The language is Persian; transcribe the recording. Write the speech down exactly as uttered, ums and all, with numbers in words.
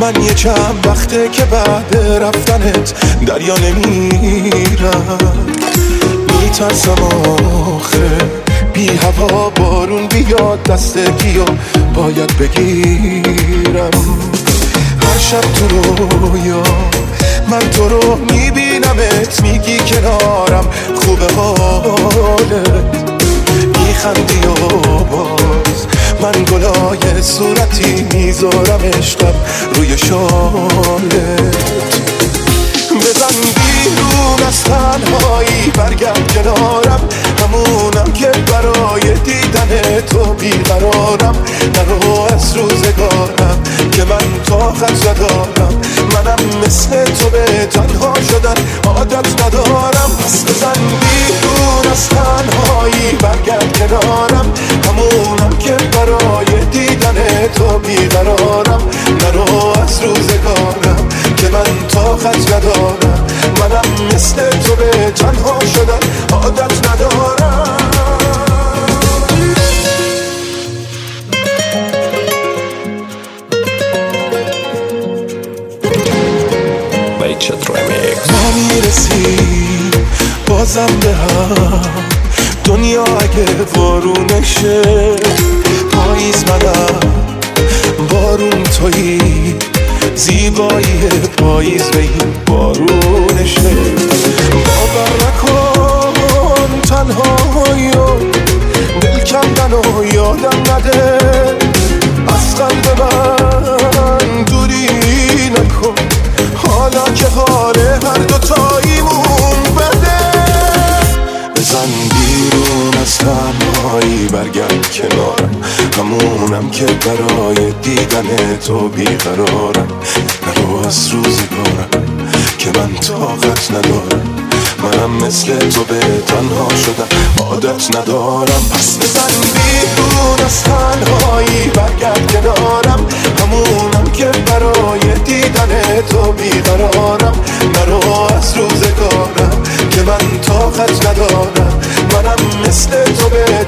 من یه چند وقته که بعد رفتنت دریا نمیرم، میترسم آخه بی هوا بارون بیاد دست گیو باید بگیرم. هر شب تو رویا من تو رو میبینمت، میگی کنارم خوبه حالت، میخندی و باز من گلای صورتی میذارم عشقم روی شالت. بزن بیرون از تنهایی برگرد کنارم، همونم که برای دیدن تو بیقرارم. نرو از روزگارم که من طاقت ندارم، منم مثل تو به تنها شدن عادت ندارم. پس بزن بیرون از تنهایی برگرد کنارم، همونم که برای دیدن تو بیقرارم. نرو از روزگارم که من طاقت ندارم، منم مثل تو به تنها شدن عادت ندارم. ما میرسیم بازم به هم، دنیا اگه بارونشه، پاییز منم بارون تویی، زیبایی پاییز به این بارونشه. باور نکن تنهایی و دل کندن و یادم نده، از قلب من دوری نکن، حالا که حال هر دوتاییمون بده. بزن بیرون از تنهایی برگرد کنارم، همونم که برای دیدن تو بیقرارم. نرو از روزگارم که من طاقت ندارم، منم مثل تو به تنها شدم عادت ندارم. پس بزن بیرون از تنهایی برگرد کنارم، همونم که برای دیدن تو بیقرارم. نرو از روزگارم که من طاقت ندارم، منم مثل تو به